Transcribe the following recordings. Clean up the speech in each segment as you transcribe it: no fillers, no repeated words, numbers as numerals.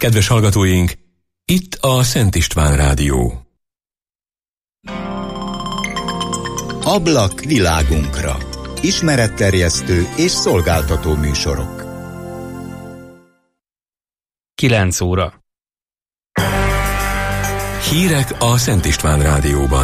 Kedves hallgatóink, itt a Szent István Rádió. Ablak világunkra. Ismeretterjesztő és szolgáltató műsorok. 9 óra. Hírek a Szent István Rádióban.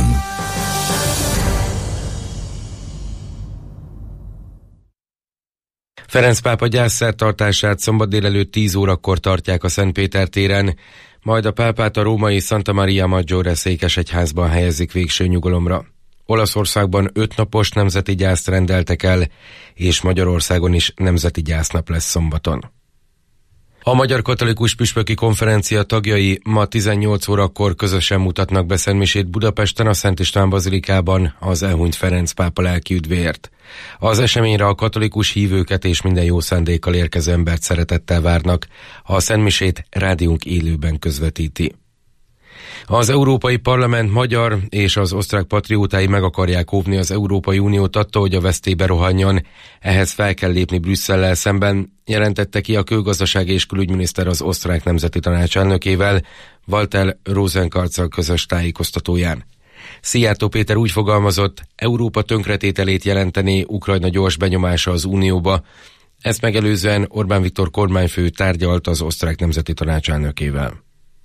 Ferenc pápa gyászszertartását szombat délelőtt 10 órakor tartják a Szent Péter téren, majd a pápát a római Santa Maria Maggiore székesegyházban helyezik végső nyugalomra. Olaszországban 5 napos nemzeti gyászt rendeltek el, és Magyarországon is nemzeti gyásznap lesz szombaton. A Magyar Katolikus Püspöki Konferencia tagjai ma 18 órakor közösen mutatnak be szentmisét Budapesten a Szent István Bazilikában az elhunyt Ferenc pápa lelki üdvéért. Az eseményre a katolikus hívőket és minden jó szándékkal érkező embert szeretettel várnak. A szentmisét rádiónk élőben közvetíti. Az Európai Parlament magyar és az osztrák patriótái meg akarják óvni az Európai Uniót attól, hogy a vesztébe rohanjon. Ehhez fel kell lépni Brüsszellel szemben, jelentette ki a külgazdasági és külügyminiszter az osztrák nemzeti tanács elnökével, Walter Rosenkarccal közös tájékoztatóján. Szijjártó Péter úgy fogalmazott, Európa tönkretételét jelentené Ukrajna gyors benyomása az Unióba. Ezt megelőzően Orbán Viktor kormányfő tárgyalt az osztrák nemzeti tanács elnökével.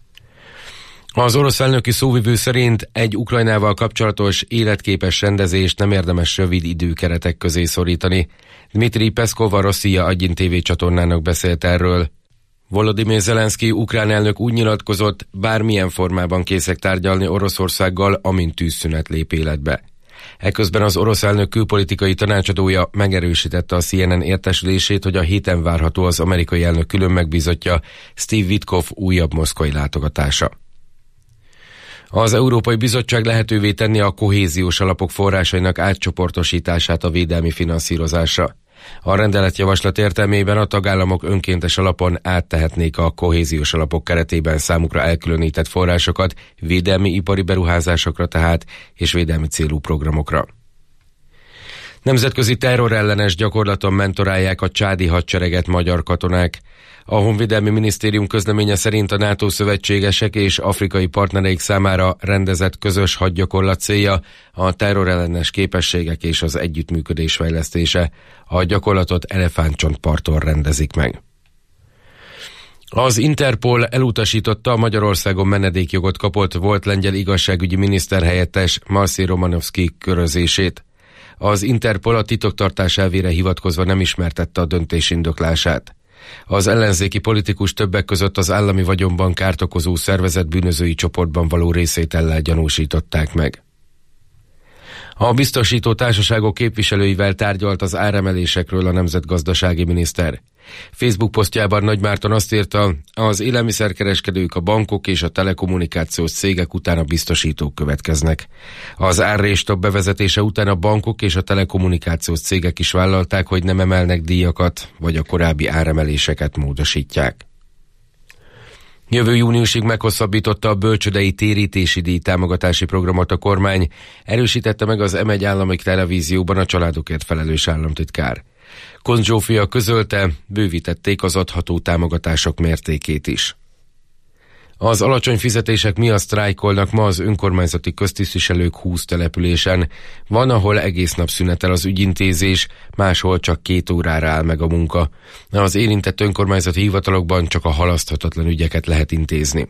Az orosz elnöki szóvivő szerint egy Ukrajnával kapcsolatos életképes rendezést nem érdemes rövid időkeretek közé szorítani. Dmitri Peszkov a Rosszia Agyin TV csatornának beszélt erről. Volodymyr Zelenszky ukrán elnök úgy nyilatkozott, bármilyen formában készek tárgyalni Oroszországgal, amint tűzszünet lép életbe. Eközben az orosz elnök külpolitikai tanácsadója megerősítette a CNN értesülését, hogy a héten várható az amerikai elnök külön megbízottja Steve Witkoff újabb moszkvai látogatása. Az Európai Bizottság lehetővé tenni a kohéziós alapok forrásainak átcsoportosítását a védelmi finanszírozásra. A rendeletjavaslat értelmében a tagállamok önkéntes alapon áttehetnék a kohéziós alapok keretében számukra elkülönített forrásokat védelmi ipari beruházásokra tehát és védelmi célú programokra. Nemzetközi terrorellenes gyakorlaton mentorálják a csádi hadsereget magyar katonák. A Honvédelmi Minisztérium közleménye szerint a NATO szövetségesek és afrikai partnereik számára rendezett közös hadgyakorlat célja a terrorellenes képességek és az együttműködés fejlesztése. A gyakorlatot Elefántcsontparton rendezik meg. Az Interpol elutasította a Magyarországon menedékjogot kapott volt lengyel igazságügyi miniszterhelyettes Marcin Romanovszky körözését. Az Interpol a titoktartás elvére hivatkozva nem ismertette a döntés indoklását. Az ellenzéki politikus többek között az állami vagyonban kárt okozó szervezett bűnözői csoportban való részvétellel gyanúsították meg. A biztosító társaságok képviselőivel tárgyalt az áremelésekről a nemzetgazdasági miniszter. Facebook posztjában Nagy Márton azt írta, az élelmiszerkereskedők, a bankok és a telekommunikációs cégek után a biztosítók következnek. Az árréstok bevezetése után a bankok és a telekommunikációs cégek is vállalták, hogy nem emelnek díjakat, vagy a korábbi áremeléseket módosítják. Jövő júniusig meghosszabbította a bölcsődei térítési díj támogatási programot a kormány, erősítette meg az M1 állami televízióban a családokért felelős államtitkár. Koncz Zsófia közölte, bővítették az adható támogatások mértékét is. Az alacsony fizetések miatt sztrájkolnak ma az önkormányzati köztisztviselők 20 településen. Van, ahol egész nap szünetel az ügyintézés, máshol csak 2 órára áll meg a munka. Az érintett önkormányzati hivatalokban csak a halaszthatatlan ügyeket lehet intézni.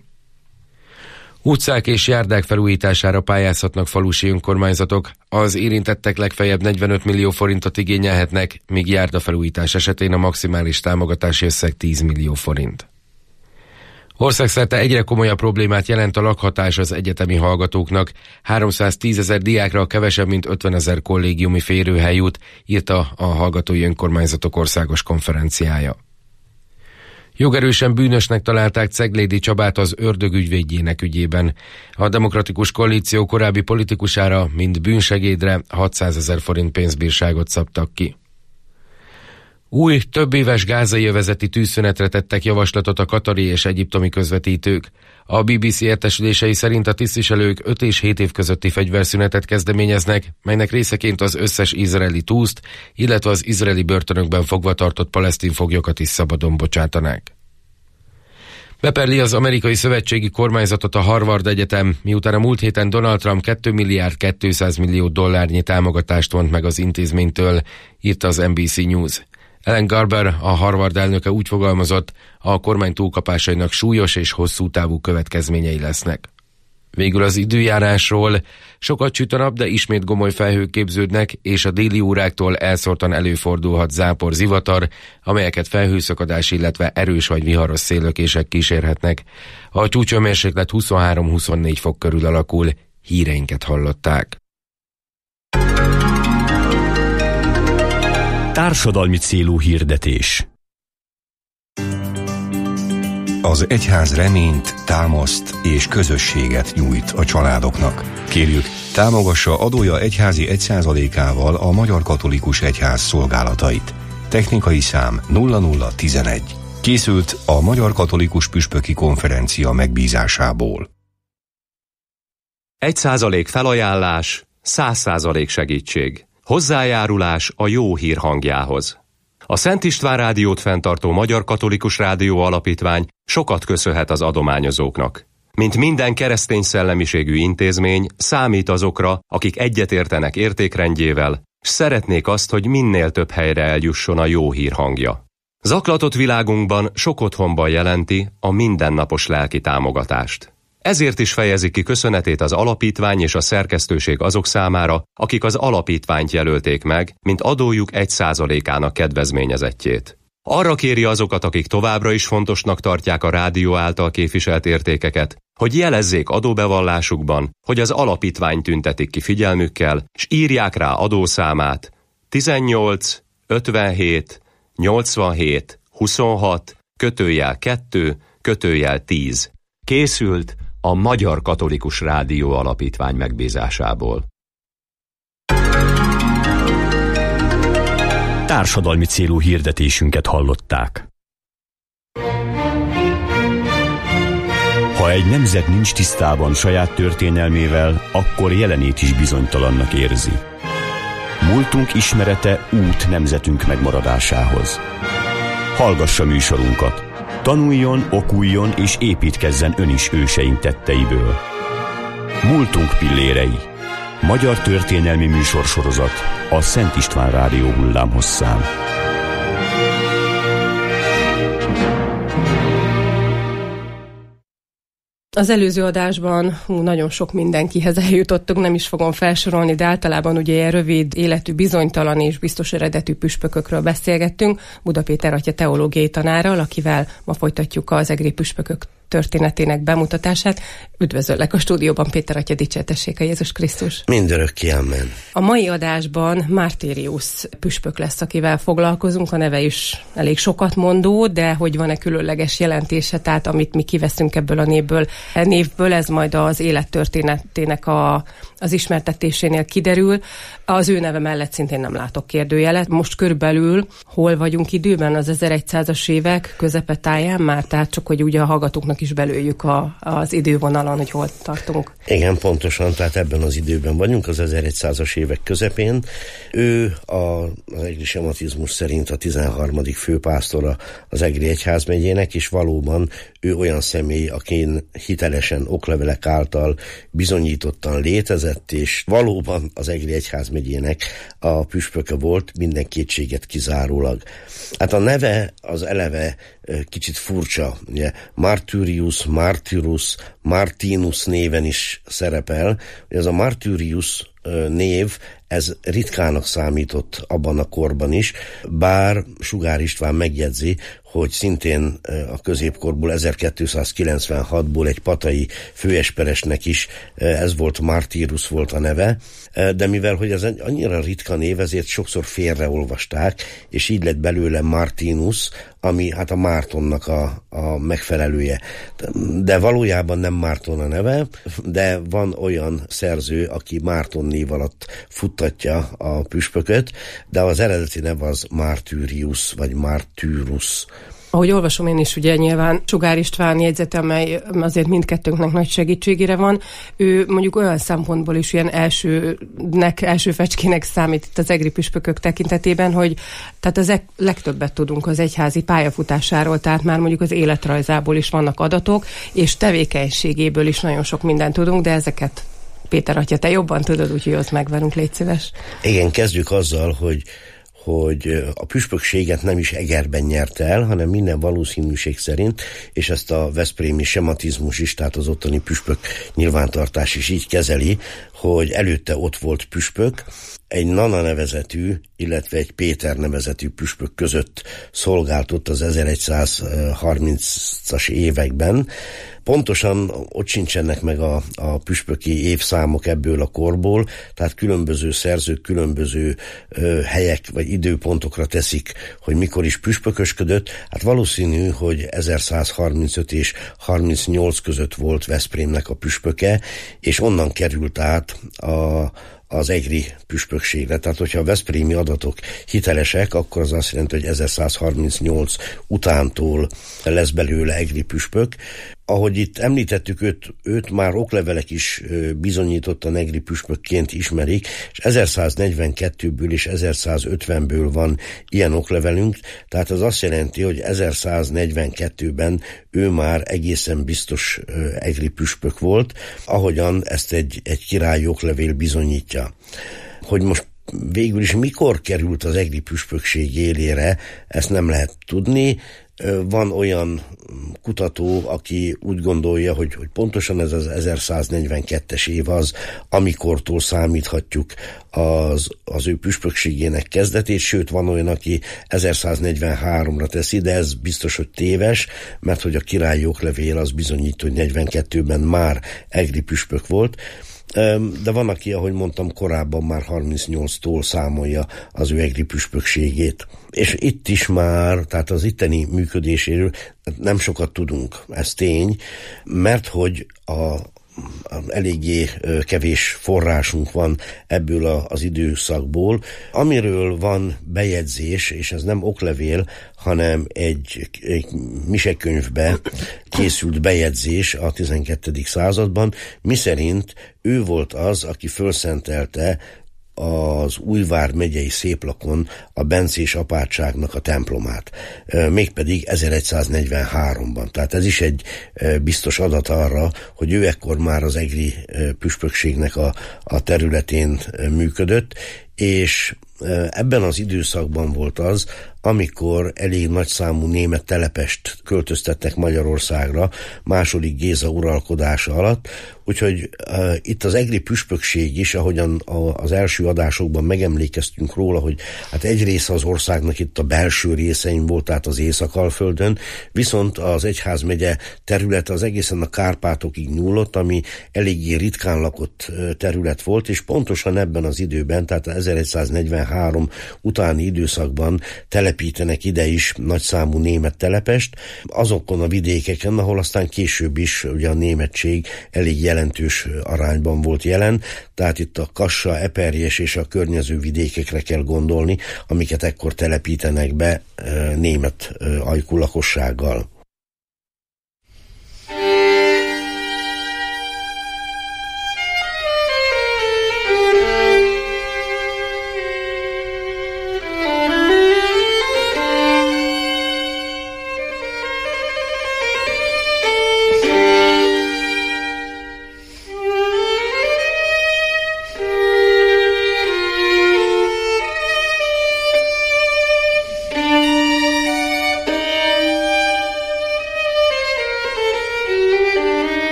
Utcák és járdák felújítására pályázhatnak falusi önkormányzatok. Az érintettek legfeljebb 45 millió forintot igényelhetnek, míg járdafelújítás esetén a maximális támogatási összeg 10 millió forint. Országszerte egyre komolyabb problémát jelent a lakhatás az egyetemi hallgatóknak. 310 000 diákra kevesebb, mint 50 000 kollégiumi férőhely jut, írta a Hallgatói Önkormányzatok Országos Konferenciája. Jogerősen bűnösnek találták Ceglédi Csabát az ördög ügyvédjének ügyében. A Demokratikus Koalíció korábbi politikusára, mint bűnsegédre 600 000 forint pénzbírságot szabtak ki. Új, többéves gázai övezeti tűzszünetre tettek javaslatot a katari és egyiptomi közvetítők. A BBC értesülései szerint a tisztviselők 5 és 7 év közötti fegyverszünetet kezdeményeznek, melynek részeként az összes izraeli túszt, illetve az izraeli börtönökben fogva tartott palesztin foglyokat is szabadon bocsátanák. Beperli az amerikai szövetségi kormányzatot a Harvard Egyetem, miután a múlt héten Donald Trump 2 milliárd 200 millió dollárnyi támogatást vont meg az intézménytől, írta az NBC News. Ellen Garber, a Harvard elnöke úgy fogalmazott, a kormány túlkapásainak súlyos és hosszú távú következményei lesznek. Végül az időjárásról: sokat süt a nap, de ismét gomoly felhők képződnek, és a déli óráktól elszórtan előfordulhat zápor, zivatar, amelyeket felhőszakadás, illetve erős vagy viharos széllökések kísérhetnek. A csúcshőmérséklet 23-24 fok körül alakul. Híreinket hallották. Társadalmi célú hirdetés. Az egyház reményt, támaszt és közösséget nyújt a családoknak. Kérjük, támogassa adója egyházi 1%-ával a Magyar Katolikus Egyház szolgálatait. Technikai szám 0011. Készült a Magyar Katolikus Püspöki Konferencia megbízásából. 1% felajánlás, 100% segítség. Hozzájárulás a jó hír hangjához. A Szent István Rádiót fenntartó Magyar Katolikus Rádió Alapítvány sokat köszönhet az adományozóknak. Mint minden keresztény szellemiségű intézmény, számít azokra, akik egyetértenek értékrendjével, s szeretnék azt, hogy minél több helyre eljusson a jó hír hangja. Zaklatott világunkban sok otthonban jelenti a mindennapos lelki támogatást. Ezért is fejezi ki köszönetét az alapítvány és a szerkesztőség azok számára, akik az alapítványt jelölték meg, mint adójuk 1%-ának kedvezményezettjét. Arra kéri azokat, akik továbbra is fontosnak tartják a rádió által képviselt értékeket, hogy jelezzék adóbevallásukban, hogy az alapítvány tüntetik ki figyelmükkel, s írják rá adószámát 18 57 87 26 /2 /10. Készült a Magyar Katolikus Rádió Alapítvány megbízásából. Társadalmi célú hirdetésünket hallották. Ha egy nemzet nincs tisztában saját történelmével, akkor jelenét is bizonytalannak érzi. Múltunk ismerete út nemzetünk megmaradásához. Hallgassa műsorunkat! Tanuljon, okuljon és építkezzen ön is őseink tetteiből. Múltunk pillérei. Magyar történelmi műsorsorozat a Szent István Rádió hullámhosszán. Az előző adásban nagyon sok mindenkihez eljutottunk, nem is fogom felsorolni, de általában ugye ilyen rövid életű, bizonytalan és biztos eredetű püspökökről beszélgettünk. Buda Péter atya teológiai tanárral, akivel ma folytatjuk az egri püspökök történetének bemutatását. Üdvözöllek a stúdióban, Péter atya, dicsértessék a Jézus Krisztus. Mindörökké, amen. A mai adásban Martyrius püspök lesz, akivel foglalkozunk. A neve is elég sokat mondó, de hogy van-e különleges jelentése, tehát amit mi kiveszünk ebből a névből, ez majd az élettörténetének az ismertetésénél kiderül. Az ő neve mellett szintén nem látok kérdőjelet. Most körülbelül hol vagyunk időben? Az 1100-as évek közepetáján már, tehát csak hogy ugye a hallgatóknak is belőjük az idővonalon, hogy hol tartunk. Igen, pontosan, tehát ebben az időben vagyunk, az 1100-as évek közepén. Ő az egri sematizmus szerint a 13. főpásztora az Egri Egyházmegyének, és valóban ő olyan személy, akin hitelesen oklevelek által bizonyítottan létezett, és valóban az Egri Egyházmegyének a püspöke volt, minden kétséget kizárólag. Hát a neve az eleve kicsit furcsa, ugye Martyrus, Martinus néven is szerepel. Ez a Martyrius név, ez ritkának számított abban a korban is, bár Sugár István megjegyzi, hogy szintén a középkorból 1296-ból egy patai főesperesnek is ez volt, Martyrus volt a neve, de mivel hogy ez annyira ritka név, ezért sokszor félreolvasták, és így lett belőle Martinus, ami hát a Mártonnak a megfelelője. De valójában nem Márton a neve, de van olyan szerző, aki Márton név alatt futtatja a püspököt, de az eredeti neve az Martyrius, vagy Martyrus. Ahogy olvasom én is, ugye nyilván Sugár István jegyzete, amely azért mindkettőnknek nagy segítségére van, ő mondjuk olyan szempontból is ilyen első fecskének számít itt az egri püspökök tekintetében, hogy tehát az legtöbbet tudunk az egyházi pályafutásáról, tehát már mondjuk az életrajzából is vannak adatok, és tevékenységéből is nagyon sok mindent tudunk, de ezeket Péter atya, te jobban tudod, úgyhogy ott megverünk, légy szíves. Igen, kezdjük azzal, hogy a püspökséget nem is Egerben nyerte el, hanem minden valószínűség szerint, és ezt a veszprémi sematizmus is, tehát az ottani püspök nyilvántartás is így kezeli, hogy előtte ott volt püspök, egy Nana nevezetű, illetve egy Péter nevezetű püspök között szolgáltott az 1130-as években. Pontosan ott sincsenek meg a püspöki évszámok ebből a korból, tehát különböző szerzők különböző helyek vagy időpontokra teszik, hogy mikor is püspökösködött. Hát valószínű, hogy 1135 és 38 között volt Veszprémnek a püspöke, és onnan került át az egri püspökségre. Tehát, hogyha a veszprémi adatok hitelesek, akkor az azt jelenti, hogy 1138 utántól lesz belőle egri püspök. Ahogy itt említettük, őt már oklevelek is bizonyítottan egri püspökként ismerik, és 1142-ből és 1150-ből van ilyen oklevelünk, tehát ez azt jelenti, hogy 1142-ben ő már egészen biztos egri püspök volt, ahogyan ezt egy királyi oklevél bizonyítja. Hogy most végül is mikor került az egri püspökség élére, ezt nem lehet tudni. Van olyan kutató, aki úgy gondolja, hogy pontosan ez az 1142-es év az, amikortól számíthatjuk az ő püspökségének kezdetét, sőt van olyan, aki 1143-ra teszi, de ez biztos, hogy téves, mert hogy a királyi oklevél az bizonyít, hogy 42-ben már egri püspök volt. De van, aki, ahogy mondtam, korábban már 38-tól számolja az ő egri püspökségét. És itt is már, tehát az itteni működéséről nem sokat tudunk, ez tény, mert hogy eléggé kevés forrásunk van ebből az időszakból, amiről van bejegyzés, és ez nem oklevél, hanem egy misekönyvbe készült bejegyzés a 12. században, miszerint ő volt az, aki fölszentelte az Újvár megyei Széplakon a bencés apátságnak a templomát, mégpedig 1143-ban. Tehát ez is egy biztos adat arra, hogy ő ekkor már az egri püspökségnek a területén működött, és ebben az időszakban volt az, amikor elég nagyszámú német telepest költöztettek Magyarországra II. Géza uralkodása alatt, úgyhogy itt az egri püspökség is, ahogyan az első adásokban megemlékeztünk róla, hogy hát egy része az országnak itt a belső részein volt, tehát az Észak-Alföldön, viszont az egyházmegye területe az egészen a Kárpátokig nyúlott, ami eléggé ritkán lakott terület volt, és pontosan ebben az időben, tehát 1143 utáni időszakban telepítenek ide is nagyszámú német telepest, azokon a vidékeken, ahol aztán később is ugye a németség elég jelentős arányban volt jelen, tehát itt a Kassa, Eperjes és a környező vidékekre kell gondolni, amiket ekkor telepítenek be német ajkú lakossággal.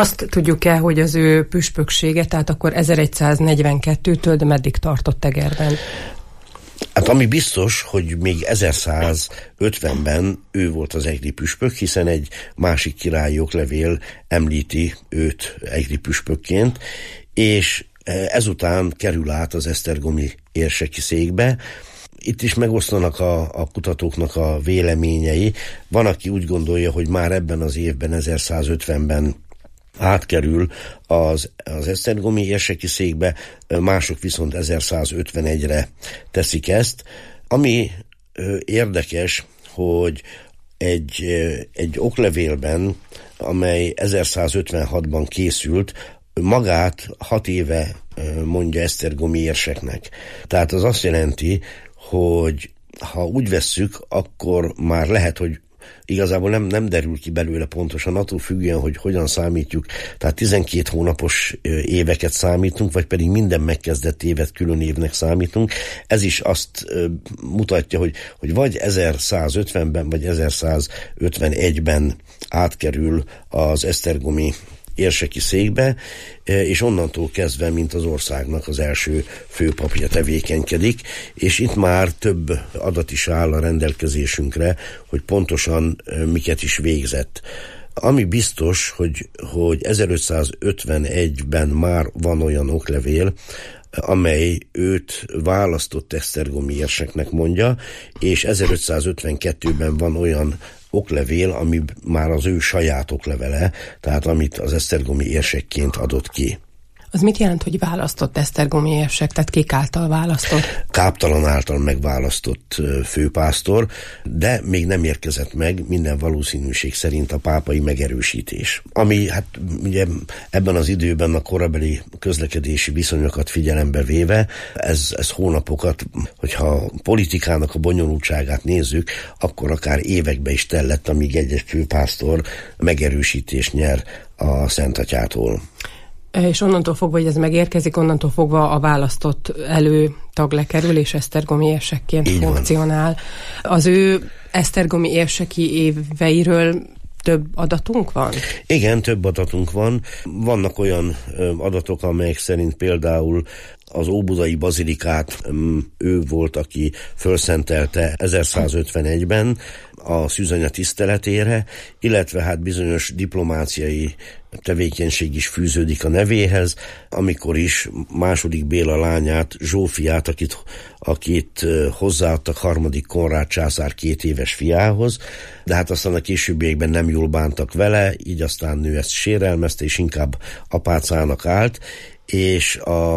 Azt tudjuk-e, hogy az ő püspöksége, tehát akkor 1142-től, de meddig tartott Egerben? Hát ami biztos, hogy még 1150-ben ő volt az egri püspök, hiszen egy másik királyi oklevél említi őt egri püspökként, és ezután kerül át az esztergomi érseki székbe. Itt is megosztanak a kutatóknak a véleményei. Van, aki úgy gondolja, hogy már ebben az évben, 1150-ben átkerül az esztergomi érseki székbe, mások viszont 1151-re teszik ezt. Ami érdekes, hogy egy oklevélben, amely 1156-ban készült, magát 6 éve mondja esztergomi érseknek. Tehát az azt jelenti, hogy ha úgy vesszük, akkor már lehet, hogy igazából nem derül ki belőle pontosan, attól függően, hogy hogyan számítjuk. Tehát 12 hónapos éveket számítunk, vagy pedig minden megkezdett évet külön évnek számítunk. Ez is azt mutatja, hogy vagy 1150-ben, vagy 1151-ben átkerül az esztergomi érseki székbe, és onnantól kezdve, mint az országnak az első főpapja tevékenykedik, és itt már több adat is áll a rendelkezésünkre, hogy pontosan miket is végzett. Ami biztos, hogy 1551-ben már van olyan oklevél, amely őt választott esztergomi érseknek mondja, és 1552-ben van olyan oklevél, ami már az ő saját oklevele, tehát amit az esztergomi érsekként adott ki. Az mit jelent, hogy választott esztergomi érsek, tehát kik által választott? Káptalan által megválasztott főpásztor, de még nem érkezett meg minden valószínűség szerint a pápai megerősítés. Ami hát ugye ebben az időben a korabeli közlekedési viszonyokat figyelembe véve, ez hónapokat, hogyha politikának a bonyolultságát nézzük, akkor akár évekbe is tellett, amíg egy főpásztor megerősítést nyer a Szentatyától. És onnantól fogva, hogy ez megérkezik, onnantól fogva a választott előtag lekerül, és esztergomi érsekként funkcionál. Az ő esztergomi érseki éveiről több adatunk van? Igen, több adatunk van. Vannak olyan adatok, amelyek szerint például az óbudai bazilikát ő volt, aki fölszentelte 1151-ben a szűzanya tiszteletére, illetve hát bizonyos diplomáciai tevékenység is fűződik a nevéhez, amikor is II. Béla lányát, Zsófiát, akit hozzáadtak harmadik Konrád császár 2 éves fiához, de hát aztán a későbbiekben nem jól bántak vele, így aztán nő ezt sérelmezte, és inkább apácának állt, és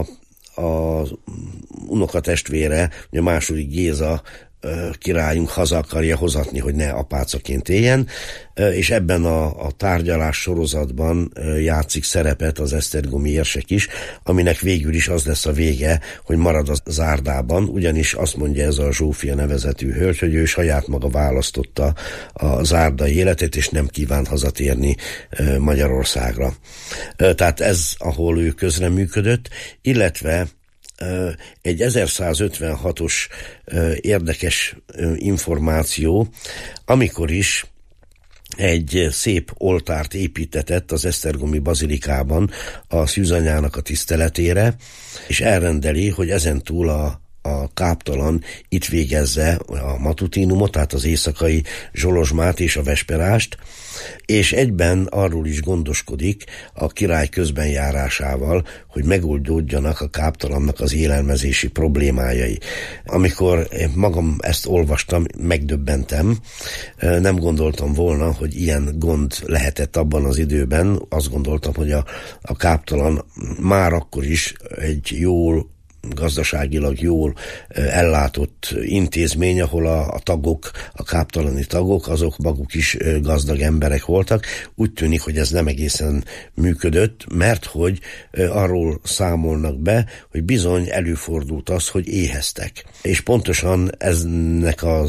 az unokatestvére, ugye II. Géza királyunk haza akarja hozatni, hogy ne apácaként éljen, és ebben a tárgyalás sorozatban játszik szerepet az esztergomi érsek is, aminek végül is az lesz a vége, hogy marad a zárdában, ugyanis azt mondja ez a Zsófia nevezetű hölgy, hogy ő saját maga választotta a zárdai életét, és nem kíván hazatérni Magyarországra. Tehát ez, ahol ő közreműködött, illetve egy 1156-os érdekes információ, amikor is egy szép oltárt építetett az esztergomi bazilikában a szűzanyának a tiszteletére, és elrendeli, hogy ezentúl a káptalan itt végezze a matutinumot, tehát az éjszakai zsolozsmát és a vesperást, és egyben arról is gondoskodik a király közbenjárásával, hogy megoldódjanak a káptalannak az élelmezési problémájai. Amikor magam ezt olvastam, megdöbbentem, nem gondoltam volna, hogy ilyen gond lehetett abban az időben. Azt gondoltam, hogy a káptalan már akkor is egy gazdaságilag jól ellátott intézmény, ahol a tagok, a káptalani tagok, azok maguk is gazdag emberek voltak. Úgy tűnik, hogy ez nem egészen működött, mert hogy arról számolnak be, hogy bizony előfordult az, hogy éheztek. És pontosan ennek a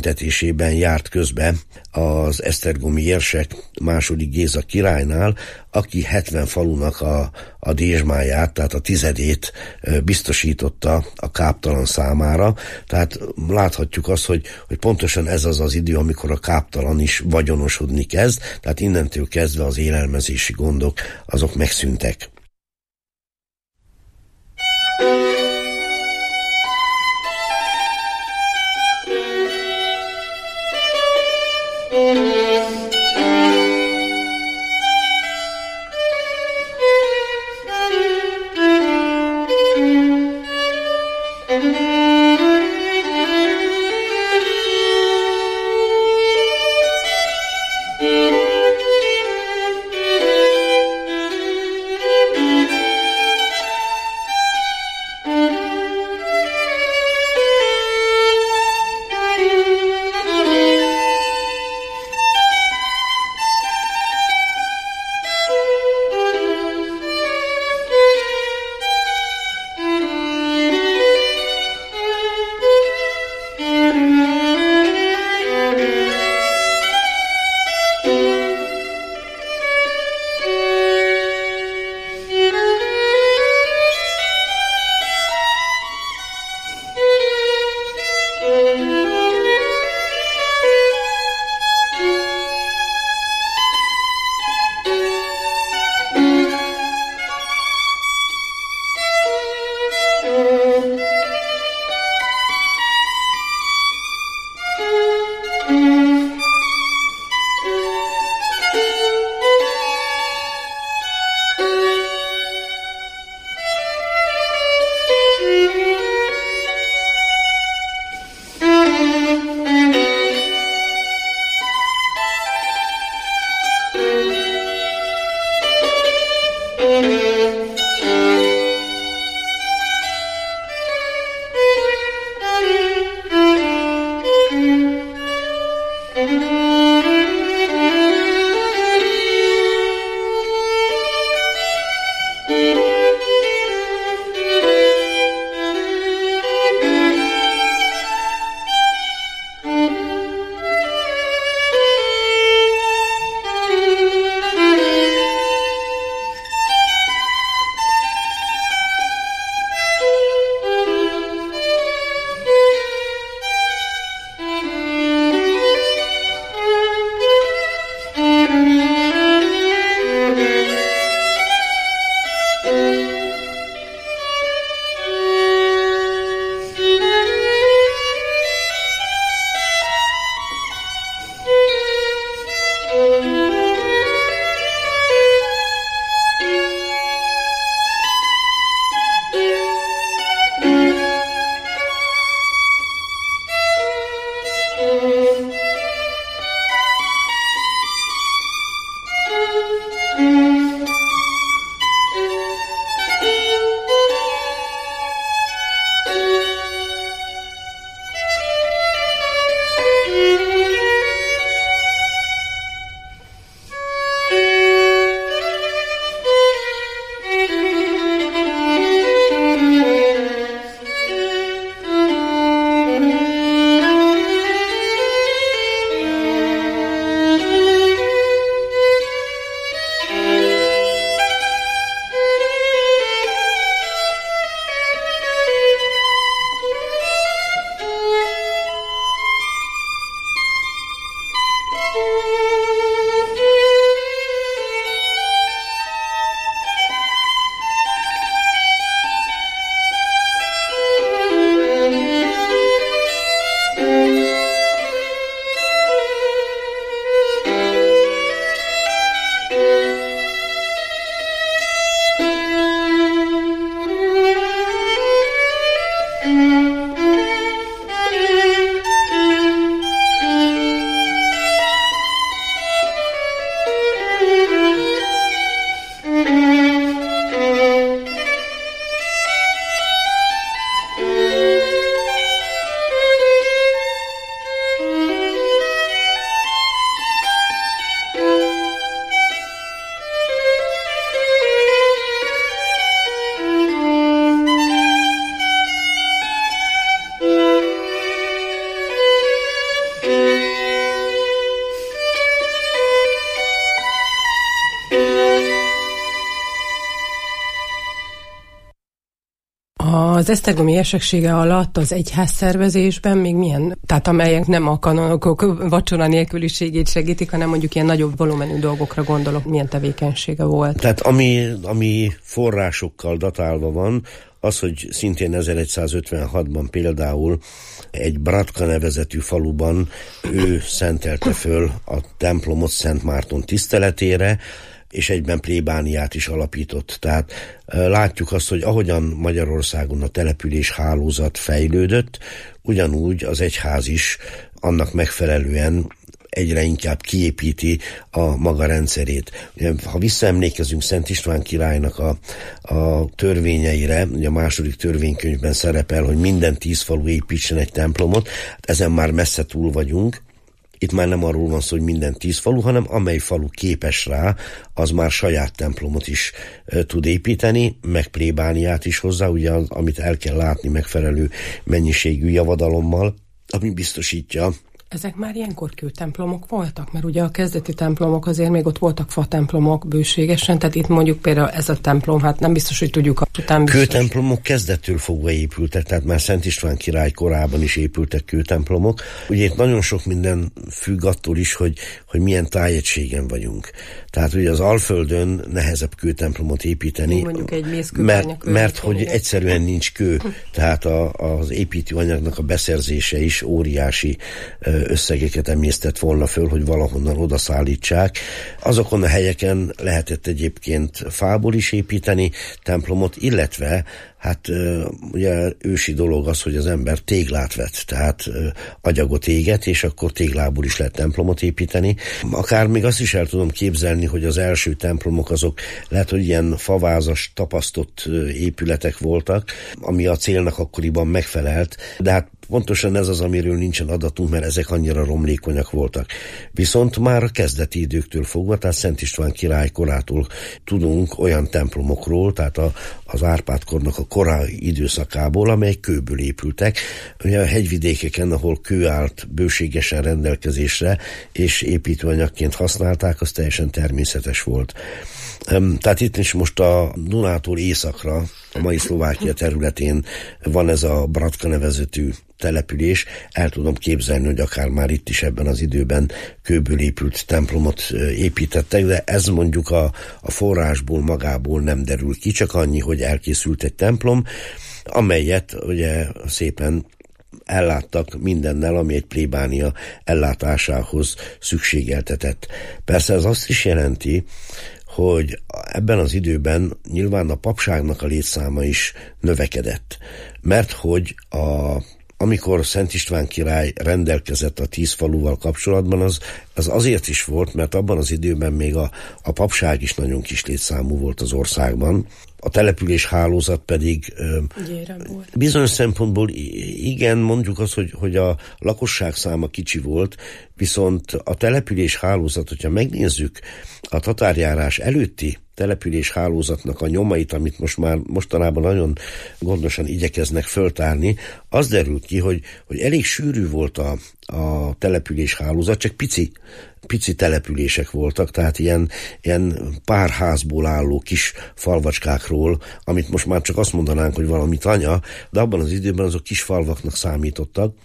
megszüntetésében járt közbe az esztergomi érsek II. Géza királynál, aki 70 falunak a dézsmáját, tehát a tizedét biztosította a káptalan számára. Tehát láthatjuk azt, hogy pontosan ez az idő, amikor a káptalan is vagyonosodni kezd, tehát innentől kezdve az élelmezési gondok azok megszűntek. Az esztergomi érseksége alatt az egyház szervezésben még milyen, tehát amelyek nem a kanonokok vacsora nélküliségét segítik, hanem mondjuk ilyen nagyobb volumenű dolgokra gondolok, milyen tevékenysége volt? Tehát ami forrásokkal datálva van, az, hogy szintén 1156-ban például egy Bratka nevezetű faluban ő szentelte föl a templomot Szent Márton tiszteletére, és egyben plébániát is alapított. Tehát látjuk azt, hogy ahogyan Magyarországon a település hálózat fejlődött, ugyanúgy az egyház is annak megfelelően egyre inkább kiépíti a maga rendszerét. Ha visszaemlékezünk Szent István királynak a törvényeire, ugye a második törvénykönyvben szerepel, hogy minden 10 falu építsen egy templomot, ezen már messze túl vagyunk. Itt már nem arról van szó, hogy minden 10 falu, hanem amely falu képes rá, az már saját templomot is tud építeni, meg plébániát is hozzá, ugye amit el kell látni megfelelő mennyiségű javadalommal, ami biztosítja. Ezek már ilyenkor kőtemplomok voltak? Mert ugye a kezdeti templomok azért még ott voltak fatemplomok bőségesen, tehát itt mondjuk például ez a templom, hát nem biztos, hogy tudjuk a után biztos. Kőtemplomok kezdettől fogva épültek, tehát már Szent István király korában is épültek kőtemplomok. Ugye itt nagyon sok minden függ attól is, hogy milyen tájegységen vagyunk. Tehát ugye az Alföldön nehezebb kőtemplomot építeni, mondjuk egy mert hogy egyszerűen nincs kő. Tehát az építőanyagnak a beszerzése is óriási összegeket emésztett volna föl, hogy valahonnan odaszállítsák. Azokon a helyeken lehetett egyébként fából is építeni templomot, illetve hát ugye ősi dolog az, hogy az ember téglát vett, tehát agyagot éget, és akkor téglából is lehet templomot építeni. Akár még azt is el tudom képzelni, hogy az első templomok azok lehet, hogy ilyen favázas, tapasztott épületek voltak, ami a célnak akkoriban megfelelt, de hát pontosan ez az, amiről nincsen adatunk, mert ezek annyira romlékonyak voltak. Viszont már a kezdeti időktől fogva, tehát Szent István király korától tudunk olyan templomokról, tehát az Árpád-kornak a korai időszakából, amelyek kőből épültek. Ugye a hegyvidékeken, ahol kő állt bőségesen rendelkezésre, és építőanyagként használták, az teljesen természetes volt. Tehát itt is most a Dunától északra, a mai Szlovákia területén van ez a Bratka nevezetű település. El tudom képzelni, hogy akár már itt is ebben az időben kőből épült templomot építettek, de ez mondjuk a forrásból magából nem derül ki, csak annyi, hogy elkészült egy templom, amelyet ugye szépen elláttak mindennel, ami egy plébánia ellátásához szükségeltetett. Persze ez azt is jelenti, hogy ebben az időben nyilván a papságnak a létszáma is növekedett, mert hogy amikor Szent István király rendelkezett a 10 faluval kapcsolatban, az azért is volt, mert abban az időben még a papság is nagyon kis létszámú volt az országban. A település hálózat pedig bizonyos szempontból igen, mondjuk az, hogy a lakosság száma kicsi volt, viszont a település hálózat, hogyha megnézzük a tatárjárás előtti település hálózatnak a nyomait, amit most már mostanában nagyon gondosan igyekeznek föltárni, az derül ki, hogy elég sűrű volt a település hálózat, csak pici települések voltak, tehát ilyen pár házból álló kis falvacskákról, amit most már csak azt mondanánk, hogy valami tanya, de abban az időben azok kis falvaknak számítottak.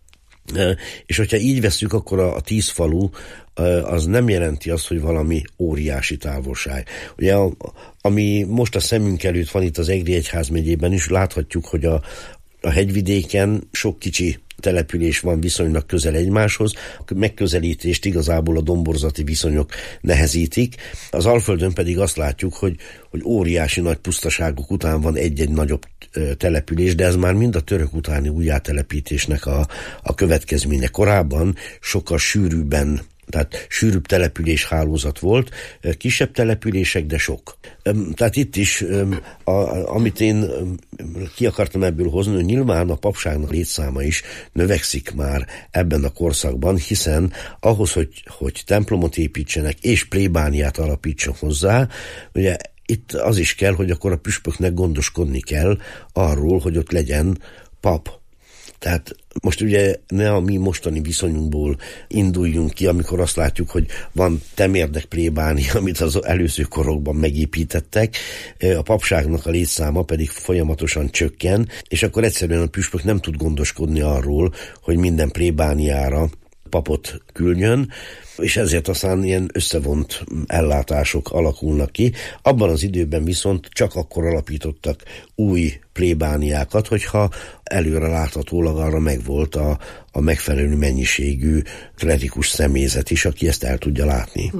És hogyha így vesszük, akkor a 10 falu az nem jelenti azt, hogy valami óriási távolság. Ugye, ami most a szemünk előtt van itt az Egri egyházmegyében is, láthatjuk, hogy a hegyvidéken sok kicsi település van viszonylag közel egymáshoz, a megközelítést igazából a domborzati viszonyok nehezítik. Az Alföldön pedig azt látjuk, hogy óriási nagy pusztaságok után van egy-egy nagyobb település, de ez már mind a török utáni újjátelepítésnek a következménye. Korábban sokkal sűrűbben, tehát sűrűbb település hálózat volt, kisebb települések, de sok. Tehát itt is, amit én ki akartam ebből hozni, hogy nyilván a papságnak létszáma is növekszik már ebben a korszakban, hiszen ahhoz, hogy templomot építsenek és plébániát alapítson hozzá, ugye itt az is kell, hogy akkor a püspöknek gondoskodni kell arról, hogy ott legyen pap. Tehát most ugye ne a mi mostani viszonyunkból induljunk ki, amikor azt látjuk, hogy van temérdek plébánia, amit az előző korokban megépítettek, a papságnak a létszáma pedig folyamatosan csökken, és akkor egyszerűen a püspök nem tud gondoskodni arról, hogy minden plébániára papot küldjön, és ezért aztán ilyen összevont ellátások alakulnak ki. Abban az időben viszont csak akkor alapítottak új plébániákat, hogyha előre láthatólag arra megvolt a megfelelő mennyiségű klerikus személyzet is, aki ezt el tudja látni.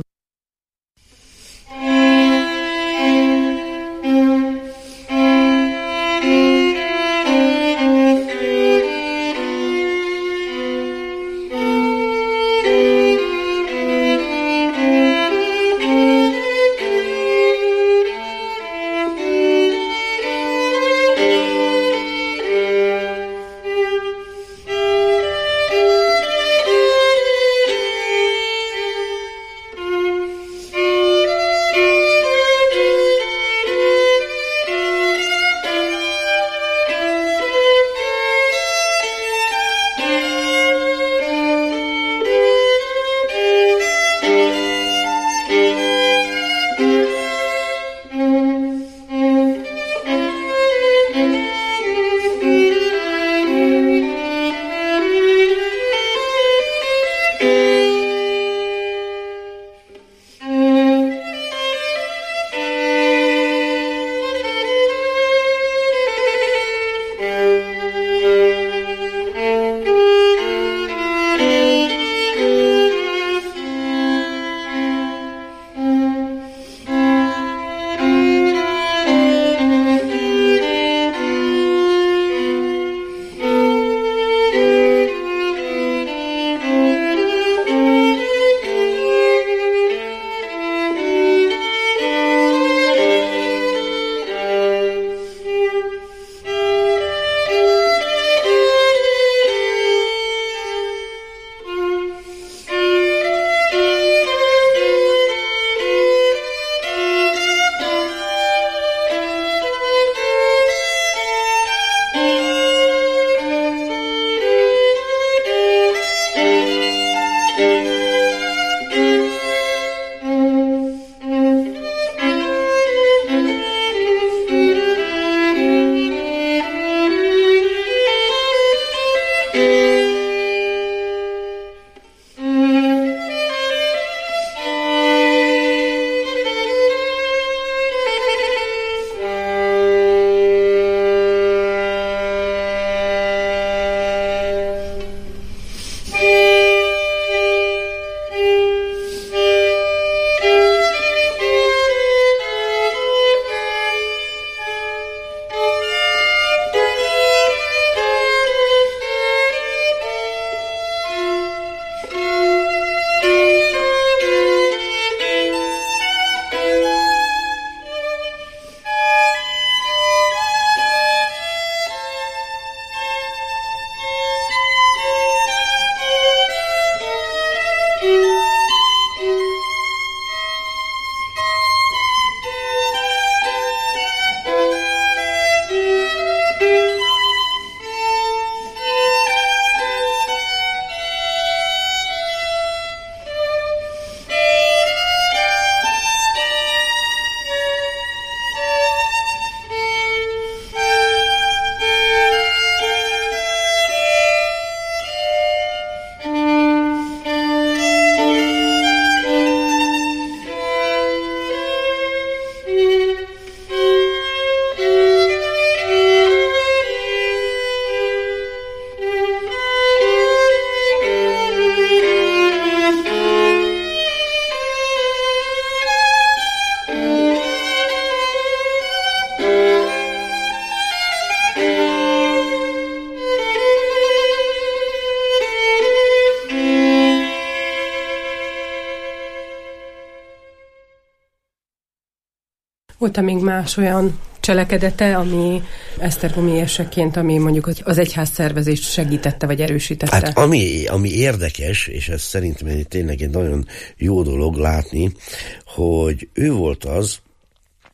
Volt-e még más olyan cselekedete, ami esztergomi érseként, ami mondjuk az egyház szervezést segítette, vagy erősítette? Hát ami érdekes, és ez szerintem tényleg egy nagyon jó dolog látni, hogy ő volt az,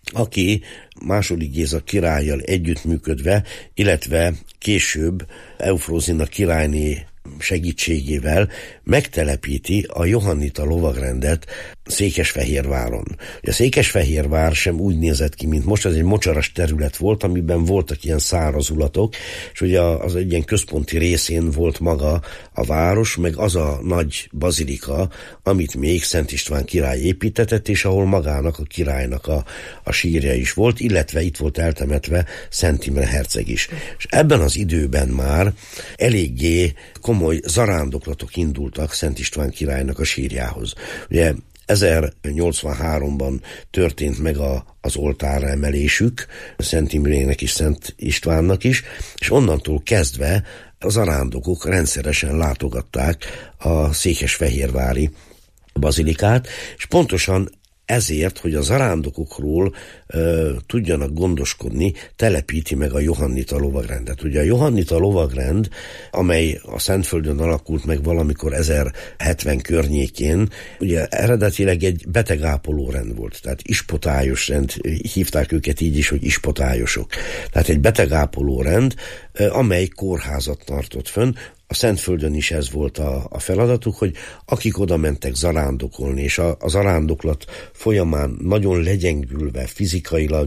aki II. Géza királlyal együttműködve, illetve később Eufrózina királyné segítségével megtelepíti a johannita lovagrendet Székesfehérváron. A Székesfehérvár sem úgy nézett ki, mint most, ez egy mocsaras terület volt, amiben voltak ilyen szárazulatok, és ugye az egy ilyen központi részén volt maga a város, meg az a nagy bazilika, amit még Szent István király építetett, és ahol magának a királynak a sírja is volt, illetve itt volt eltemetve Szent Imre herceg is. És ebben az időben már eléggé komoly zarándoklatok indultak Szent István királynak a sírjához. Ugye 1083-ban történt meg az oltárra emelésük, Szent Imrének és Szent Istvánnak is, és onnantól kezdve a zarándokok rendszeresen látogatták a székesfehérvári bazilikát, és pontosan ezért, hogy a zarándokokról tudjanak gondoskodni, telepíti meg a johannita lovagrendet. Ugye a johannita lovagrend, amely a Szentföldön alakult meg valamikor 1070 környékén, ugye eredetileg egy betegápoló rend volt, tehát ispotályos rend, hívták őket így is, hogy ispotályosok. Tehát egy betegápoló rend, amely kórházat tartott fönn. A Szentföldön is ez volt a feladatuk, hogy akik oda mentek zarándokolni, és a zarándoklat folyamán nagyon legyengülve, fizikailag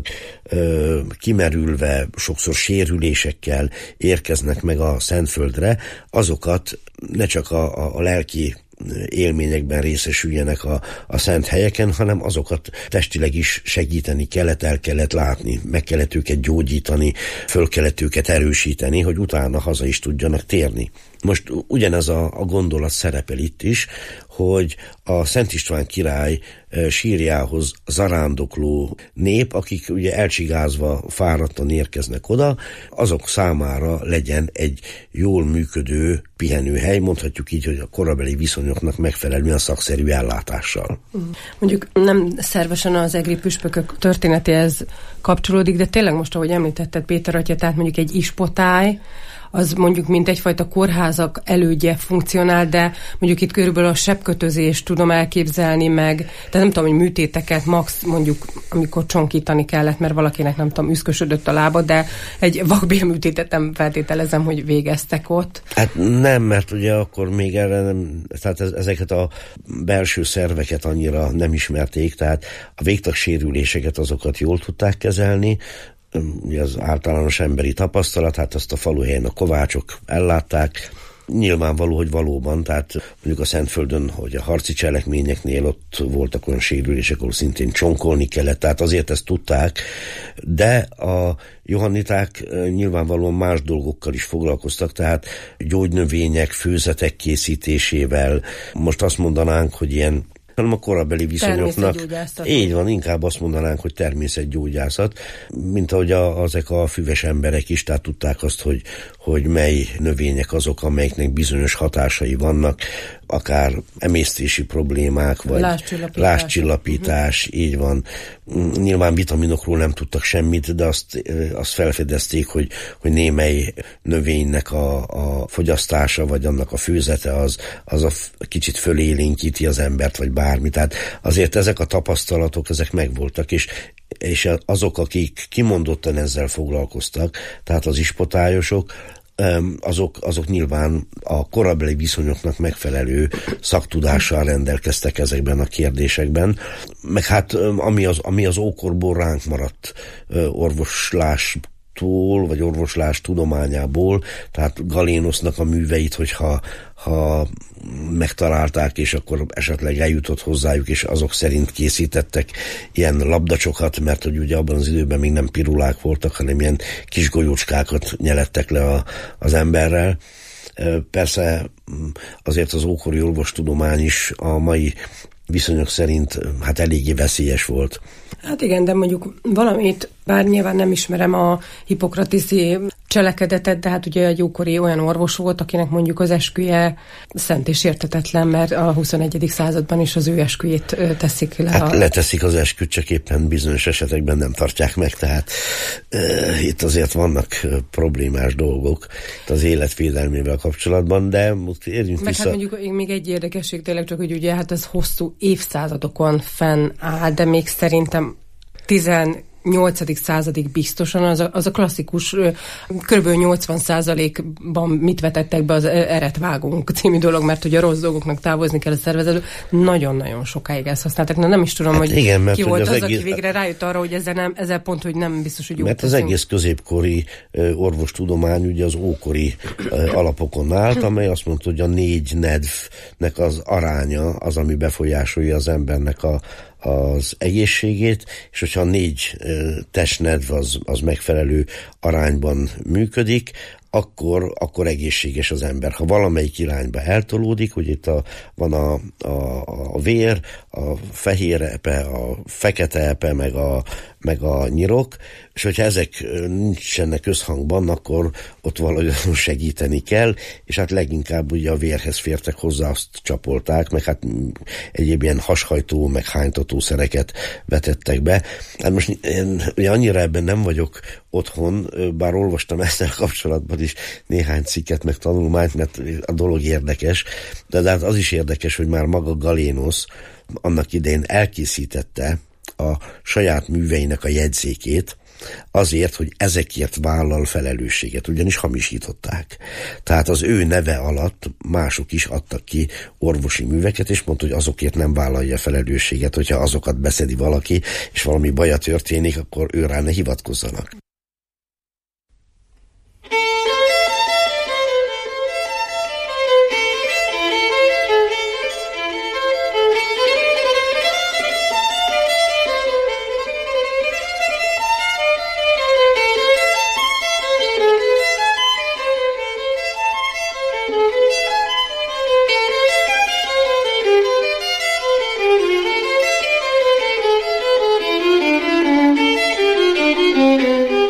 kimerülve, sokszor sérülésekkel érkeznek meg a Szentföldre, azokat ne csak a lelki élményekben részesüljenek a szent helyeken, hanem azokat testileg is segíteni kellett, el kellett látni, meg kellett őket gyógyítani, föl kellett őket erősíteni, hogy utána haza is tudjanak térni. Most ugyanez a gondolat szerepel itt is, hogy a Szent István király sírjához zarándokló nép, akik ugye elcsigázva, fáradtan érkeznek oda, azok számára legyen egy jól működő pihenőhely, mondhatjuk így, hogy a korabeli viszonyoknak megfelelően szakszerű ellátással. Mondjuk nem szervesen az egri püspökök történetéhez kapcsolódik, de tényleg most, ahogy említetted, Péter atya, tehát mondjuk egy ispotály, az mondjuk mint egyfajta kórházak elődje funkcionál, de mondjuk itt körülbelül a sebkötözést tudom elképzelni meg, de nem tudom, hogy műtéteket max mondjuk, amikor csonkítani kellett, mert valakinek nem tudom, üszkösödött a lába, de egy vakbélműtétet nem feltételezem, hogy végeztek ott. Hát nem, mert ugye akkor még erre nem, tehát ezeket a belső szerveket annyira nem ismerték, tehát a végtagsérüléseket azokat jól tudták kezelni, ugye az általános emberi tapasztalat, hát azt a faluhelyen a kovácsok ellátták. Nyilvánvaló, hogy valóban, tehát mondjuk a Szentföldön, hogy a harci cselekményeknél ott voltak olyan sérülések, ahol szintén csonkolni kellett, tehát azért ezt tudták, de a johanniták nyilvánvalóan más dolgokkal is foglalkoztak, tehát gyógynövények, főzetek készítésével, most azt mondanánk, hogy ilyen, hanem a korabeli viszonyoknak. Így van, inkább azt mondanánk, hogy természetgyógyászat, mint ahogy ezek a füves emberek is, tehát tudták azt, hogy mely növények azok, amelyeknek bizonyos hatásai vannak, akár emésztési problémák, vagy lázcsillapítás, így van. Nyilván vitaminokról nem tudtak semmit, de azt felfedezték, hogy némely növénynek a fogyasztása, vagy annak a főzete az a kicsit fölélénkíti az embert, vagy bármi. Tehát azért ezek a tapasztalatok, ezek megvoltak, és azok, akik kimondottan ezzel foglalkoztak, tehát az ispotályosok, azok nyilván a korabeli viszonyoknak megfelelő szaktudással rendelkeztek ezekben a kérdésekben. Meg hát ami az ókorból ránk maradt orvoslástól, vagy orvoslás tudományából, tehát Galénosznak a műveit, hogyha megtalálták, és akkor esetleg eljutott hozzájuk, és azok szerint készítettek ilyen labdacsokat, mert hogy ugye abban az időben még nem pirulák voltak, hanem ilyen kis golyócskákat nyelettek le az emberrel. Persze azért az ókori orvostudomány is a mai viszonyok szerint hát eléggé veszélyes volt. Hát igen, de mondjuk valamit, bár nyilván nem ismerem a hippokratiszi cselekedetet, de hát ugye egy jókori olyan orvos volt, akinek mondjuk az esküje szent és értetetlen, mert a 21. században is az ő esküjét teszik le. Hát leteszik az esküt, csak éppen bizonyos esetekben nem tartják meg, tehát itt azért vannak problémás dolgok az életvédelmével kapcsolatban, de érjünk meg vissza. Hát mondjuk még egy érdekesség tényleg csak, hogy ugye hát ez hosszú évszázadokon fennáll, de még szerintem 18. századig biztosan, az a klasszikus, kb. 80%-ban mit vetettek be az Eretvágónk című dolog, mert ugye a rossz dolgoknak távozni kell a szervezetből. Nagyon-nagyon sokáig ezt használták. Nem is tudom, hogy igen, ki volt az, aki végre rájött arra, hogy ezzel pont, hogy nem biztos, hogy jó. Mert az egész középkori orvostudomány ugye az ókori alapokon állt, amely azt mondta, hogy a 4 nedvnek az aránya az, ami befolyásolja az embernek az egészségét, és hogyha a 4 testnedv az megfelelő arányban működik, akkor egészséges az ember. Ha valamelyik irányba eltolódik, hogy itt van a vér, a fehér epe, a fekete epe, meg a nyirok, és hogyha ezek nincsenek összhangban, akkor ott valahogy segíteni kell, és hát leginkább ugye a vérhez fértek hozzá, azt csapolták, meg hát egyéb ilyen hashajtó, meg hánytató szereket vetettek be. Hát most én ugye annyira ebben nem vagyok otthon, bár olvastam ezzel kapcsolatban is néhány cikket, meg tanulmányt, mert a dolog érdekes, de hát az is érdekes, hogy már maga Galénosz annak idején elkészítette a saját műveinek a jegyzékét, azért, hogy ezekért vállal felelősséget, ugyanis hamisították. Tehát az ő neve alatt mások is adtak ki orvosi műveket, és mondta, hogy azokért nem vállalja felelősséget, hogyha azokat beszedi valaki, és valami baja történik, akkor ő rá ne hivatkozzanak. Thank you.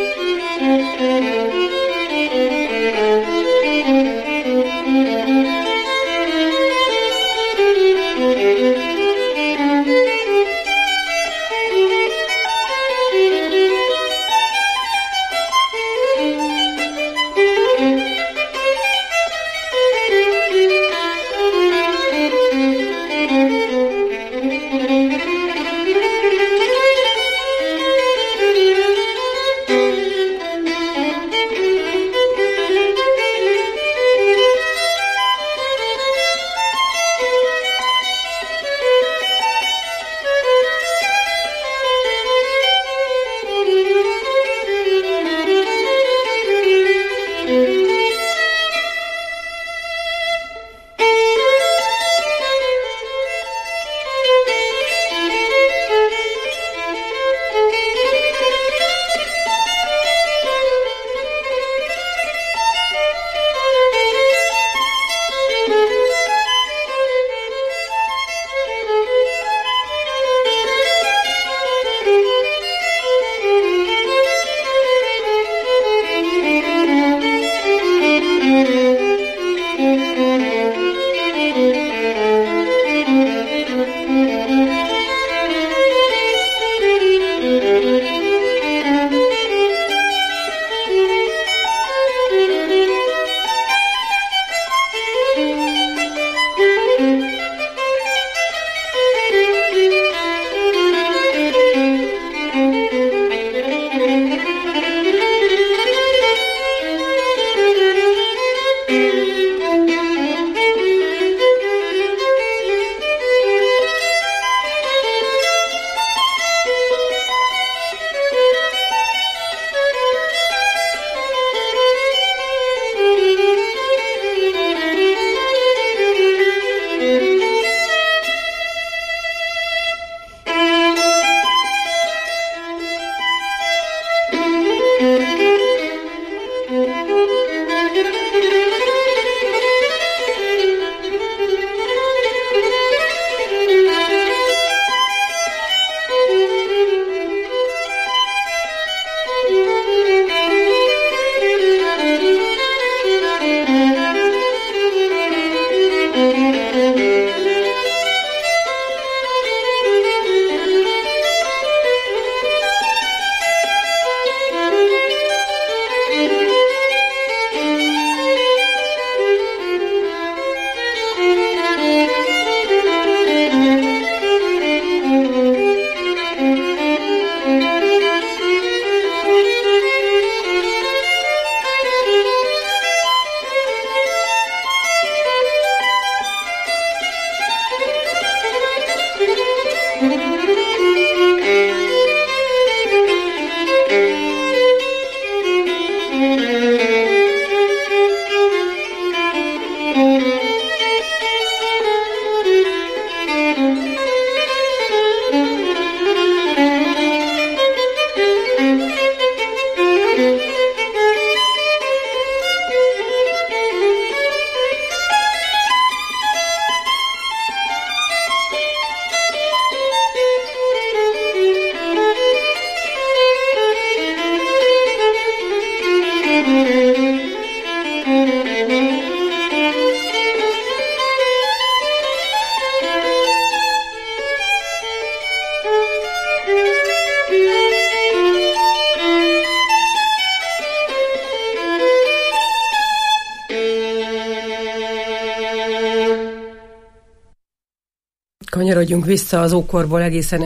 Kanyarodjunk vissza az ókorból egészen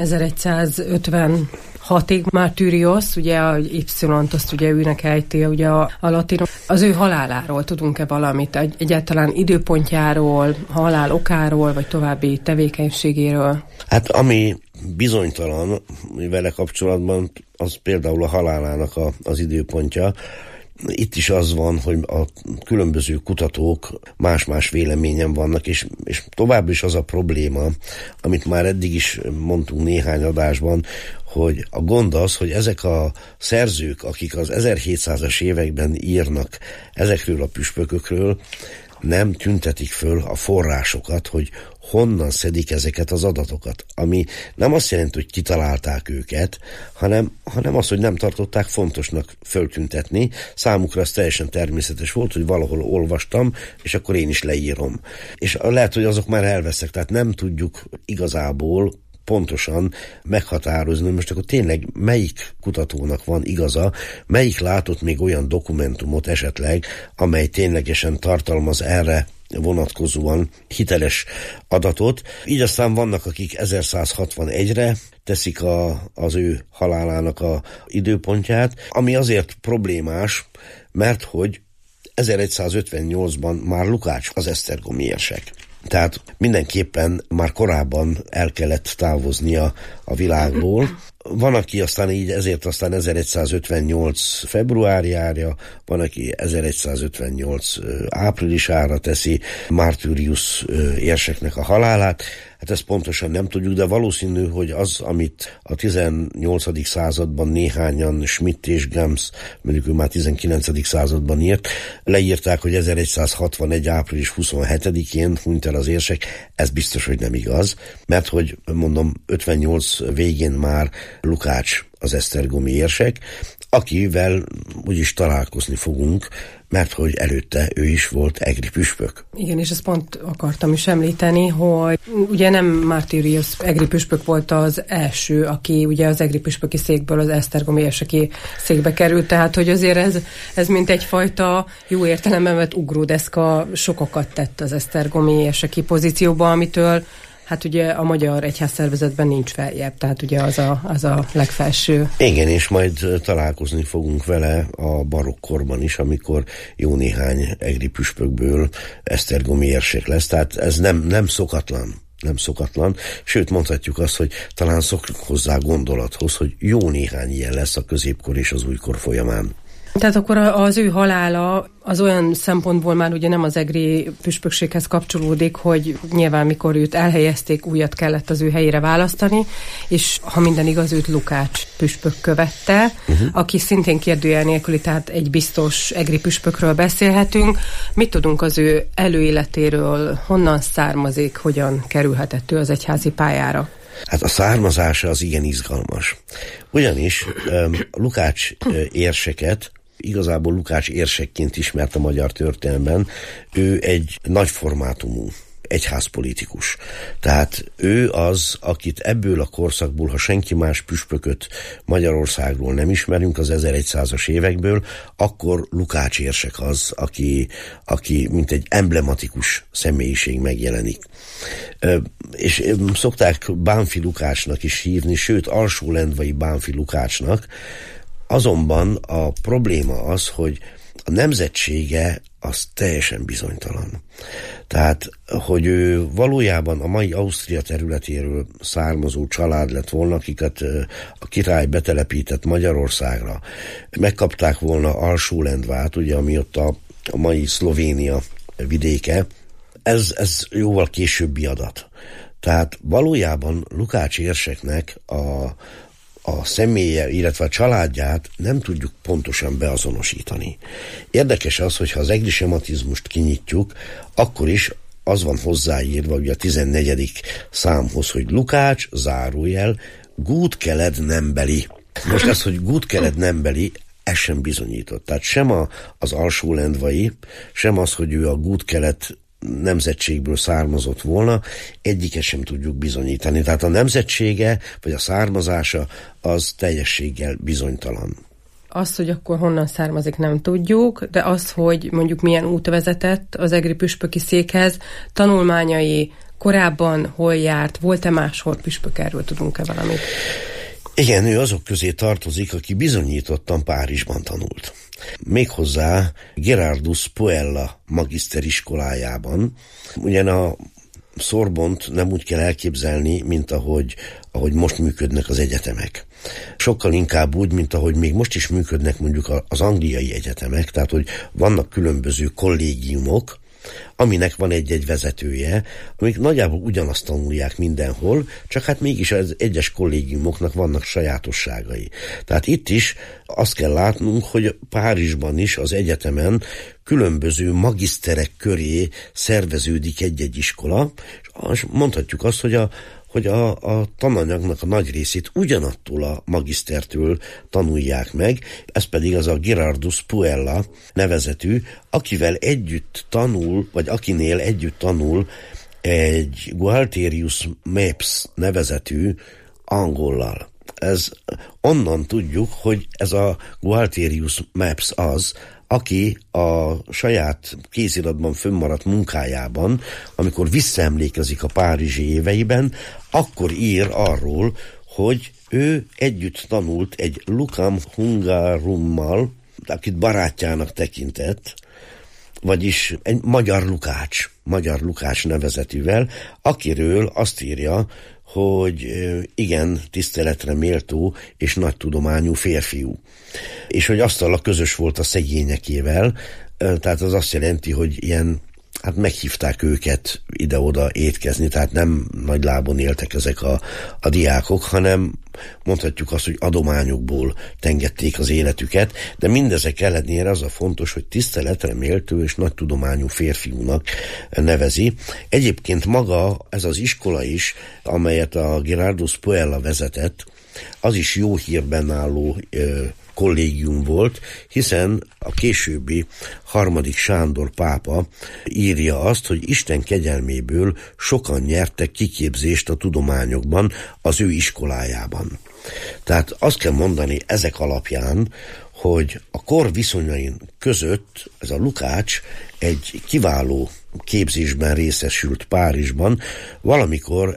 1156-ig. Martyrios, ugye a Y-t azt ugye őnek ejti, ugye a latin. Az ő haláláról tudunk-e valamit? Egyáltalán időpontjáról, halál okáról, vagy további tevékenységéről? Hát ami bizonytalan vele kapcsolatban, az például a halálának az időpontja. Itt is az van, hogy a különböző kutatók más-más véleményen vannak, és tovább is az a probléma, amit már eddig is mondtunk néhány adásban, hogy a gond az, hogy ezek a szerzők, akik az 1700-as években írnak ezekről a püspökökről, nem tüntetik föl a forrásokat, hogy honnan szedik ezeket az adatokat. Ami nem azt jelenti, hogy kitalálták őket, hanem az, hogy nem tartották fontosnak föltüntetni. Számukra ez teljesen természetes volt, hogy valahol olvastam, és akkor én is leírom. És lehet, hogy azok már elveszek, tehát nem tudjuk igazából pontosan meghatározni, most akkor tényleg melyik kutatónak van igaza, melyik látott még olyan dokumentumot esetleg, amely ténylegesen tartalmaz erre vonatkozóan hiteles adatot. Így aztán vannak, akik 1161-re teszik az ő halálának a időpontját, ami azért problémás, mert hogy 1158-ban már Lukács az esztergomi érsek. Tehát mindenképpen már korábban el kellett távoznia a világból. Van, aki aztán így ezért aztán 1158 februárjára, van, aki 1158 áprilisára teszi Martyrius érseknek a halálát. Hát ezt pontosan nem tudjuk, de valószínű, hogy az, amit a 18. században néhányan, Schmidt és Gams, mondjuk ő már 19. században írt, leírták, hogy 1161. április 27-én hunyt el az érsek. Ez biztos, hogy nem igaz, mert hogy mondom, 58 végén már Lukács az esztergomi érsek, akivel úgyis találkozni fogunk, mert hogy előtte ő is volt egri püspök. Igen, és ezt pont akartam is említeni, hogy ugye nem Martyrius egri püspök volt az első, aki ugye az egri püspöki székből az esztergomi érseki székbe került, tehát hogy azért ez mint egyfajta jó értelemben vett ugródeszka sokakat tett az esztergomi érseki pozícióba, amitől hát ugye a magyar egyházszervezetben nincs feljebb, tehát ugye az a legfelső. Igen, és majd találkozni fogunk vele a barokkorban is, amikor jó néhány egri püspökből esztergomi érsek lesz, tehát ez nem szokatlan. Nem szokatlan, sőt mondhatjuk azt, hogy talán szokjuk hozzá gondolathoz, hogy jó néhány ilyen lesz a középkor és az újkor folyamán. Tehát akkor az ő halála az olyan szempontból már ugye nem az egri püspökséghez kapcsolódik, hogy nyilván mikor őt elhelyezték, újat kellett az ő helyére választani, és ha minden igaz, őt Lukács püspök követte, aki szintén kérdőjel nélküli, tehát egy biztos egri püspökről beszélhetünk. Mit tudunk az ő előéletéről, honnan származik, hogyan kerülhetett ő az egyházi pályára? Hát a származása az igen izgalmas. Ugyanis Lukács érseket igazából Lukács érsekként ismert a magyar történelemben. Ő egy nagy formátumú egyházpolitikus. Tehát ő az, akit ebből a korszakból, ha senki más püspököt Magyarországról nem ismerünk az 1100-as évekből, akkor Lukács érsek az, aki mint egy emblematikus személyiség megjelenik. És szokták Bánffy Lukácsnak is hívni, sőt alsólendvai Bánffy Lukácsnak. Azonban a probléma az, hogy a nemzetsége az teljesen bizonytalan. Tehát, hogy ő valójában a mai Ausztria területéről származó család lett volna, akiket a király betelepített Magyarországra, megkapták volna Alsólendvát, ugye, ami ott a mai Szlovénia vidéke, ez jóval későbbi adat. Tehát valójában Lukács érseknek a személye, illetve a családját nem tudjuk pontosan beazonosítani. Érdekes az, hogy ha az egri sematizmust kinyitjuk, akkor is az van hozzáírva, ugye a 14. számhoz, hogy Lukács, zárójel, Gútkeled nembeli. Most az, hogy Gútkeled nembeli, ez sem bizonyított. Tehát sem az alsólendvai, sem az, hogy ő a Gútkeled nemzetségből származott volna, egyiket sem tudjuk bizonyítani. Tehát a nemzetsége, vagy a származása az teljességgel bizonytalan. Azt, hogy akkor honnan származik, nem tudjuk, de az, hogy mondjuk milyen út vezetett az egri püspöki székhez, tanulmányai, korábban hol járt, volt-e máshol püspök, erről tudunk-e valamit? Igen, ő azok közé tartozik, aki bizonyítottan Párizsban tanult. Méghozzá Gerardus Puella magiszteriskolájában. Ugyan a Sorbont nem úgy kell elképzelni, mint ahogy most működnek az egyetemek. Sokkal inkább úgy, mint ahogy még most is működnek mondjuk az angliai egyetemek, tehát hogy vannak különböző kollégiumok, aminek van egy-egy vezetője, amik nagyjából ugyanazt tanulják mindenhol, csak hát mégis az egyes kollégiumoknak vannak sajátosságai. Tehát itt is azt kell látnunk, hogy Párizsban is az egyetemen különböző magiszterek köré szerveződik egy-egy iskola, és mondhatjuk azt, hogy a tananyagnak a nagy részét ugyanattól a magisztertől tanulják meg, ez pedig az a Gerardus Puella nevezetű, akivel együtt tanul, vagy akinél együtt tanul egy Gualterius Mapes nevezetű angollal. Ez onnan tudjuk, hogy ez a Gualterius Mapes az, aki a saját kéziratban fönnmaradt munkájában, amikor visszaemlékezik a párizsi éveiben, akkor ír arról, hogy ő együtt tanult egy Lucam Hungarummal, akit barátjának tekintett, vagyis egy Magyar Lukács nevezetűvel, akiről azt írja, hogy igen, tiszteletre méltó és nagy tudományú férfiú. És hogy asztala közös volt a szegényekével, tehát az azt jelenti, hogy ilyen, hát meghívták őket ide-oda étkezni, tehát nem nagy lábon éltek ezek a diákok, hanem mondhatjuk azt, hogy adományokból tengették az életüket, de mindezek ellenére az a fontos, hogy tiszteletre méltó és nagy tudományú férfiúnak nevezi. Egyébként maga ez az iskola is, amelyet a Gerardus Puella vezetett, az is jó hírben álló kollégium volt, hiszen a későbbi 3. Sándor pápa írja azt, hogy Isten kegyelméből sokan nyertek kiképzést a tudományokban az ő iskolájában. Tehát azt kell mondani ezek alapján, hogy a kor viszonyain között ez a Lukács egy kiváló képzésben részesült Párizsban valamikor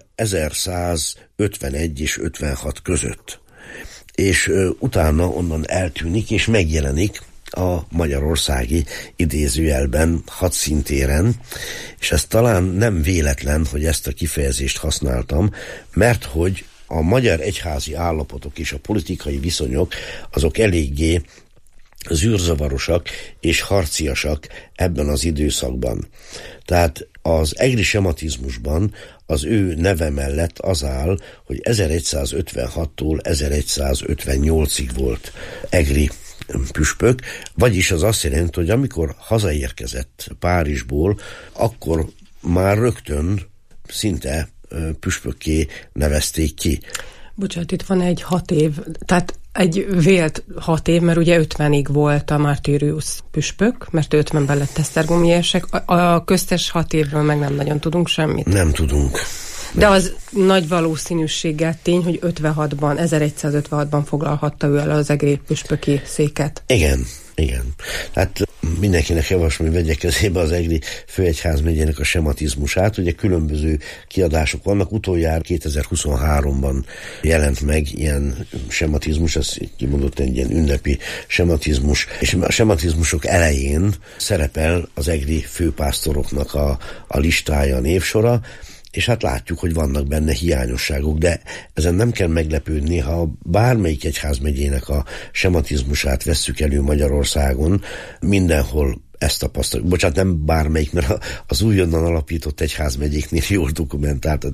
1151 és 56 között. És utána onnan eltűnik, és megjelenik a magyarországi idézőjelben hadszintéren, és ez talán nem véletlen, hogy ezt a kifejezést használtam, mert hogy a magyar egyházi állapotok és a politikai viszonyok azok eléggé zűrzavarosak és harciasak ebben az időszakban. Tehát az egri sematizmusban az ő neve mellett az áll, hogy 1156-tól 1158-ig volt egri püspök, vagyis az azt jelenti, hogy amikor hazaérkezett Párizsból, akkor már rögtön szinte püspökké nevezték ki. Bocsánat, itt van egy 6 év, tehát egy vélt 6 év, mert ugye 50-ig volt a Martyrius püspök, mert 50-ben lett esztergomi érsek. A köztes 6 évről meg nem nagyon tudunk semmit. Nem tudunk. De az nagy valószínűséggel tény, hogy 1156-ban foglalhatta ő el az egri püspöki széket. Igen. Hát mindenkinek javaslom, hogy vegye kezébe az egri főegyházmegyének a sematizmusát. Ugye különböző kiadások vannak. Utoljára 2023-ban jelent meg ilyen sematizmus, ez kimondott egy ilyen ünnepi sematizmus, és a sematizmusok elején szerepel az egri főpásztoroknak a listája, a névsora, és hát látjuk, hogy vannak benne hiányosságok, de ezen nem kell meglepődni, ha bármelyik egyházmegyének a sematizmusát vesszük elő Magyarországon, mindenhol ezt tapasztaljuk. Bocsánat, nem bármelyik, mert az újonnan alapított egyházmegyéknél jól dokumentált,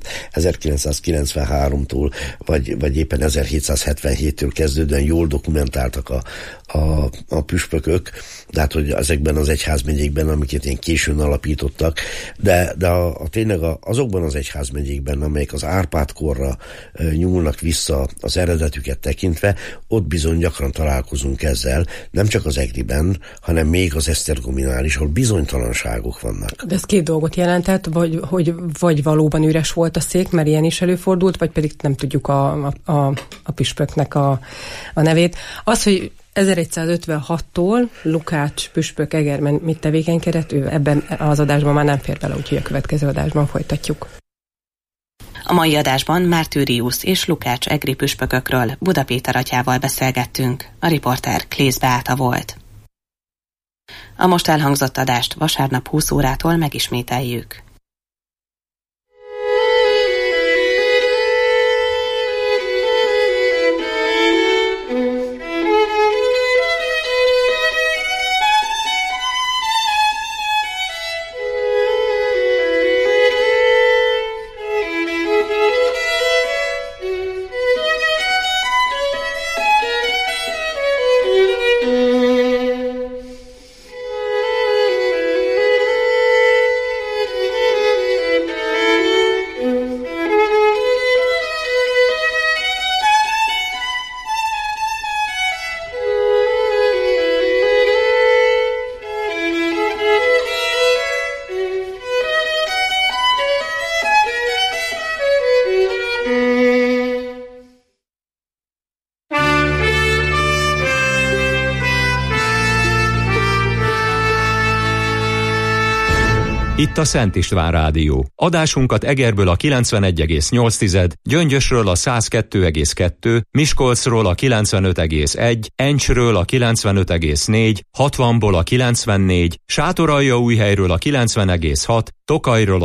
1993-tól, vagy éppen 1777-től kezdődően jól dokumentáltak a püspökök, de hát, hogy ezekben az egyházmegyékben, amiket ilyen későn alapítottak, de tényleg azokban az egyházmegyékben, amelyek az Árpád-korra nyúlnak vissza az eredetüket tekintve, ott bizony gyakran találkozunk ezzel, nem csak az egriben, hanem még az esztergominál is, ahol bizonytalanságok vannak. De ez két dolgot jelentett, vagy valóban üres volt a szék, mert ilyen is előfordult, vagy pedig nem tudjuk a püspöknek a nevét. Az, hogy 1156-tól Lukács püspök Egerben mit tevékenykedett, ő ebben az adásban már nem fér bele, úgyhogy a következő adásban folytatjuk. A mai adásban Mártíriusz és Lukács egri püspökökről Buda Péter atyával beszélgettünk. A riporter Klész Beáta volt. A most elhangzott adást vasárnap 20 órától megismételjük. Itt a Szent István Rádió. Adásunkat Egerből a 91,8, Gyöngyösről a 102,2, Miskolcról a 95,1, Encsről a 95,4, 60-ból a 94, Sátoraljaújhelyről a 90,6, Tokajról